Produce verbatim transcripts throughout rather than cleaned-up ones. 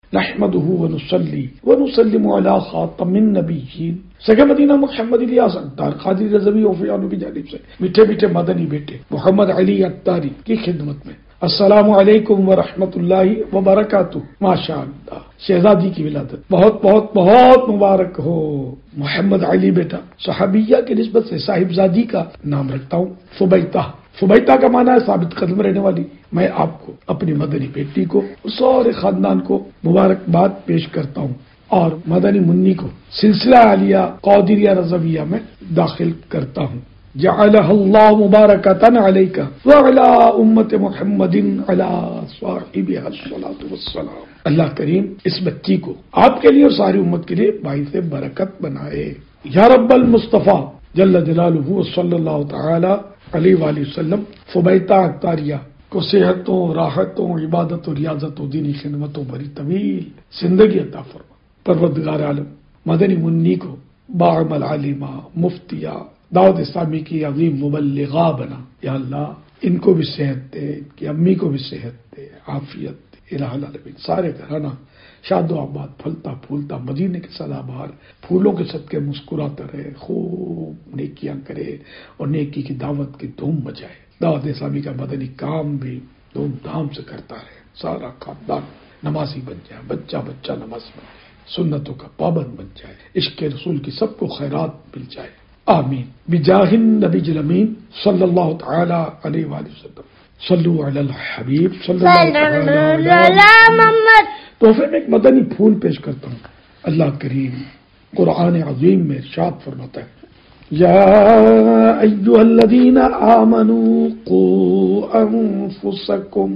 نحمده ونصلي ونسلم على خاتم النبیین سگے مدینہ محمد الیاس اتار قادری رضوی اوفیانو کی جانب سے میٹھے میٹھے مدنی بیٹے محمد علی اتاری کی خدمت میں السلام علیکم ورحمۃ اللہ وبرکاتہ۔ ماشاء اللہ شہزادی کی ولادت بہت بہت بہت مبارک ہو۔ محمد علی بیٹا صحابیہ کی نسبت سے صاحبزادی کا نام رکھتا ہوں فبیتہ۔ فبیتہ کا معنی ہے ثابت قدم رہنے والی۔ میں آپ کو اپنی مدنی بیٹی کو سارے خاندان کو مبارکباد پیش کرتا ہوں اور مدنی منی کو سلسلہ عالیہ قادریہ رضویہ میں داخل کرتا ہوں۔ جعلہ اللہ مبارکۃ علیک وعلی امت محمد علی صاحبہ الصلاۃ والسلام۔ اللہ کریم اس بچی کو آپ کے لیے اور ساری امت کے لیے باعث برکت بنائے یا رب المصطفیٰ جل جلالہ صلی اللہ تعالی علیہ وآلہ وسلم۔ فبیتہ اختاریہ کو صحتوں، راحتوں، عبادت و ریاضت و دینی خدمتوں بھری طویل زندگی عطا فرما۔ پروردگار عالم مدنی منی کو باعمل عالمہ، مفتیہ، دعوت اسلامی کی عظیم مبلغہ بنا۔ یا اللہ ان کو بھی صحت دے، ان کی امی کو بھی صحت دے، عافیت دے۔ الہ العالمین سارے گھرانہ شاد و آباد، پھلتا پھولتا، مدینے کے سدا بہار پھولوں کے صدقے مسکراتا رہے، خوب نیکیاں کرے اور نیکی کی دعوت کی دھوم مچائے۔ دعوت اسلامی کا مدنی کام بھی دھوم دھام سے کرتا رہے، سارا خاندان نمازی بن جائے، بچہ بچہ نمازی بن جائے، سنتوں کا پابند بن جائے، عشق رسول کی سب کو خیرات مل جائے، آمین بجاہ النبی الامین صلی اللہ تعالی علیہ وآلہ وسلم۔ صلو علی الحبیب صلی اللہ علیہ محمد۔ تحفے میں ایک مدنی پھول پیش کرتا ہوں۔ اللہ کریم قرآن عظیم میں ارشاد فرماتا ہے یا ایھا الذین آمنوا قوا انفسکم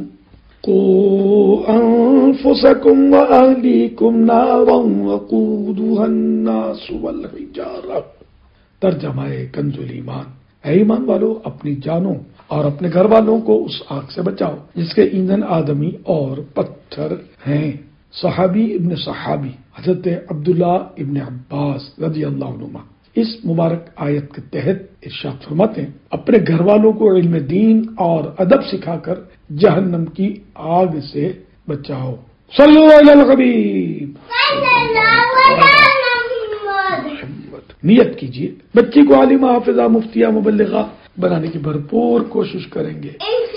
قوا انفسکم واہلیکم نارا وقودها الناس والحجارہ۔ ترجمہ کنز الایمان، اے ایمان والو اپنی جانوں اور اپنے گھر والوں کو اس آگ سے بچاؤ جس کے ایندھن آدمی اور پتھر ہیں۔ صحابی ابن صحابی حضرت عبداللہ ابن عباس رضی اللہ عنہما اس مبارک آیت کے تحت ارشاد فرماتے ہیں اپنے گھر والوں کو علم دین اور ادب سکھا کر جہنم کی آگ سے بچاؤ۔ صلو علی الحبیب۔ نیت کیجیے بچی کو عالمہ، حافظہ، مفتیہ، مبلغہ بنانے کی بھرپور کوشش کریں گے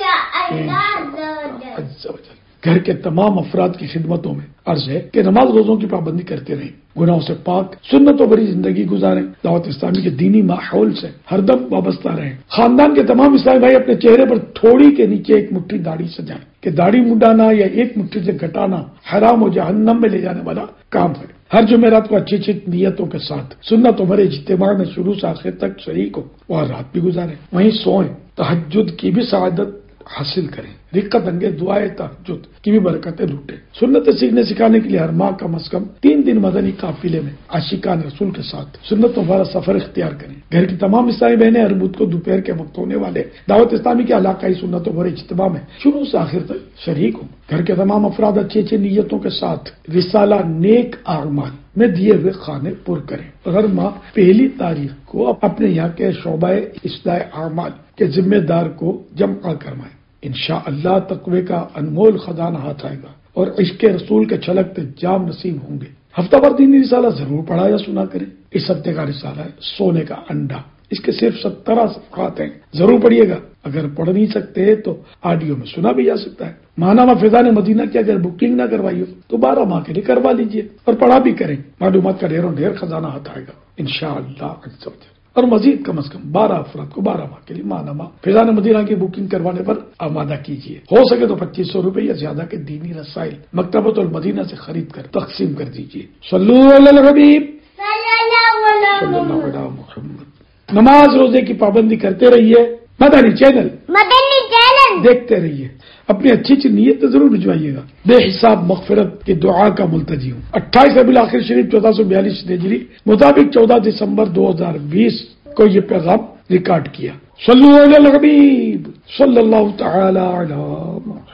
عز و جل۔ گھر کے تمام افراد کی خدمتوں میں عرض ہے کہ نماز روزوں کی پابندی کرتے رہیں، گناہوں سے پاک سنتوں بھری زندگی گزاریں، دعوت اسلامی کے دینی ماحول سے ہر دم وابستہ رہیں۔ خاندان کے تمام اسلامی بھائی اپنے چہرے پر تھوڑی کے نیچے ایک مٹھی داڑھی سجائیں کہ داڑھی منڈانا یا ایک مٹھی سے گھٹانا حرام و جہنم میں لے جانے والا کام ہے۔ ہر جمعرات کو اچھی اچھی نیتوں کے ساتھ سنتوں بھرے اجتماع میں شروع سے آخر تک شریک ہو اور رات بھی گزاریں، وہیں سوئیں، تہجد کی بھی سعادت حاصل کریں، رقت انگیز دعائے تہجد کی بھی برکتیں لوٹیں۔ سنت سیکھنے سکھانے کے لیے ہر ماہ کم از کم تین دن مدنی قافلے میں عاشقان رسول کے ساتھ سنتوں بھرا سفر اختیار کریں۔ گھر کی تمام اسلامی بہنیں ہر بدھ کو دوپہر کے وقت ہونے والے دعوت اسلامی کے علاقائی سنتوں بھرے اجتماع میں شروع سے آخر تک شریک ہوں۔ گھر کے تمام افراد اچھی اچھی نیتوں کے ساتھ رسالہ نیک اعمال میں دیے ہوئے خانے پر کریں۔ ہر ماہ پہلی تاریخ کو اپنے یہاں کے شعبہ اصلاح اعمال کے ذمہ دار کو جمع کروائیں۔ انشاءاللہ تقوی کا انمول خزانہ ہاتھ آئے گا اور عشق رسول کے چھلکتے جام نصیب ہوں گے۔ ہفتہ بھر دینی رسالہ ضرور پڑھا یا سنا کریں۔ اس ہفتے کا رسالہ ہے سونے کا انڈا، اس کے صرف سترہ صفحات ہیں، ضرور پڑھیے گا۔ اگر پڑھ نہیں سکتے تو آڈیو میں سنا بھی جا سکتا ہے۔ ماہنامہ فیضان مدینہ کی اگر بکنگ نہ کروائی ہو تو بارہ ماہ کے لیے کروا لیجئے اور پڑھا بھی کریں، معلومات کا ڈھیروں ڈھیر خزانہ ہاتھ آئے گا انشاءاللہ عز و جل۔ اور مزید کم از کم بارہ افراد کو بارہ ماہ کے لیے ماہنامہ فیضان مدینہ کی بکنگ کروانے پر آمادہ کیجیے۔ ہو سکے تو پچیس سو روپے یا زیادہ کے دینی رسائل مکتبۃ المدینہ سے خرید کر تقسیم کر دیجیے۔ صلو علی الحبیب صلی اللہ علیہ محمد۔ نماز روزے کی پابندی کرتے رہیے، مدنی چینل مدنی چینل دیکھتے رہیے، اپنی اچھی اچھی نیت ضرور بھجوائیے گا۔ بے حساب مغفرت کی دعا کا ملتجی ہوں۔ اٹھائیس ربیع الاخر شریف چودہ سو بیالیس ہجری مطابق چودہ دسمبر دو ہزار بیس کو یہ پیغام ریکارڈ کیا۔ صلو علی الحبیب صلی اللہ تعالی علی محمد۔